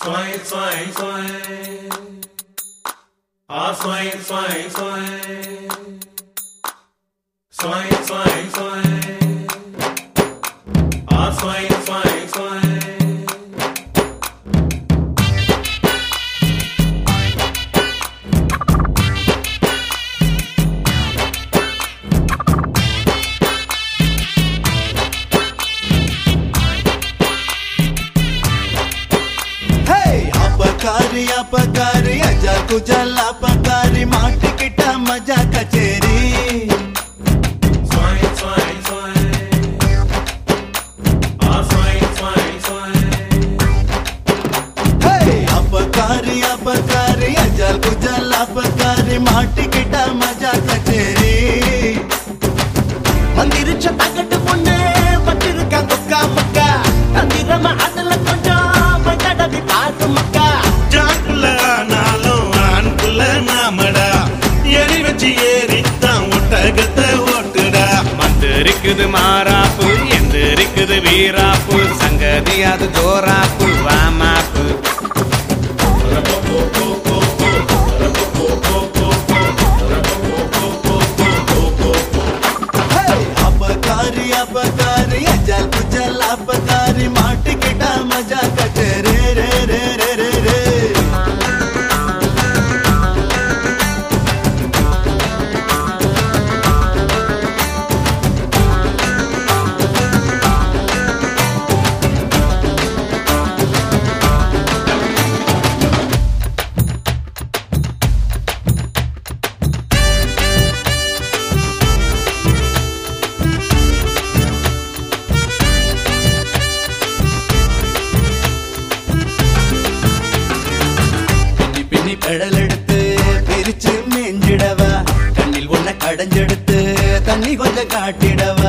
Swing, swing, swing. Ah, swing, swing, swing. Swing, swing, swing. Ah, swing, swing, swing. अपकारी अजा कुजल अपकारी माटी किटा मजा कचेरी Swing, swing, swing. Ah, swing, swing, swing. हे अपकारी अजा कुजल अपकारी माटी किटा मजा कचेरी मंदिर छताकट मुन्ने पतिर का दुक्का मक्का मंदिर में आदल कंजो बंटा भी पास मक्का இருக்குது மாறாப்பு எந்த இருக்குது வீராப்பு சங்கதி அது ஜோராப்பு வாமாப்பு अपकारी अजल कुजल अपकारी माटी किटा मजा कटे रे रे रे रे रे रे கடலெடுத்து பிரிச்சு மேஞ்சிடவா கண்ணில் ஒன்ன கடைஞ்செடுத்து தண்ணி கொஞ்சம் காட்டிடவா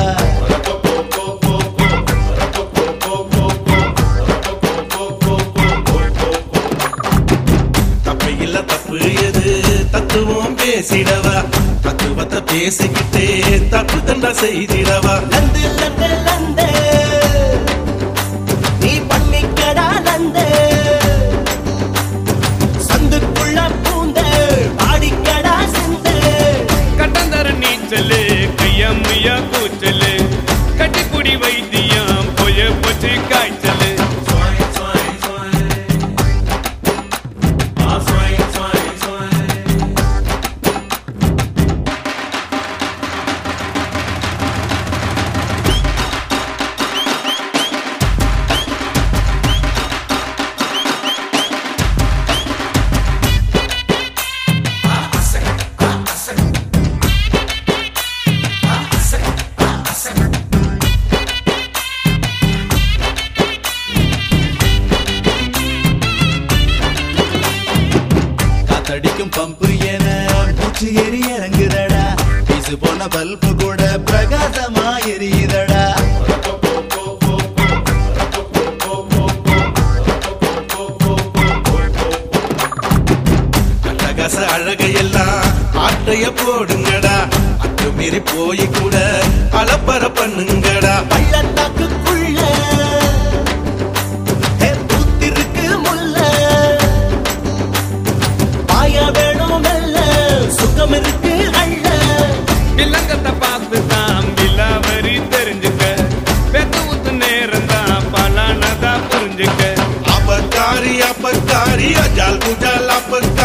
தப்பு இல்ல தப்பு எது தத்துவம் பேசிடவா தத்துவத்தை பேசிக்கிட்டே தப்பு தண்டா செய்திடவா லந்து லந்து லந்து நீ பண்ணிக்கடா லந்து சந்துக்குள்ள பூந்த பாடிக்கடா சிந்து கட்டந்தர நீச்சலு கையம்மையா கூச்சலு கட்டிப்புடி வைத்தியம் போய போச்சு காய்ச்சலு Swing, swing, swing. Ah, swing, swing, swing. காத்தடிக்கும் பம்பு என மூச்சு எரி இறங்குதடா பீசு போன பல்பு கூட பிரகாசமா எரியுதடா அழகச அழகையெல்லாம் ஆட்டைய போடுங்கடா அத்து மீறி போய் கூட அலப்பற பண்ணுங்கடா பள்ளத்தாக்குக்குள்ள பூத்திருக்கு முல்ல பாய வேணும் மெல்ல சுகம் இருக்கு அள்ள விலங்கத்தை பார்த்து தான் விலாவரி தெரிஞ்சுக்க வெத்து ஊத்து நேரம் தான் பலானதா புரிஞ்சுக்க அப்பக்காரி அஜால் குஜால் அப்பக்காரி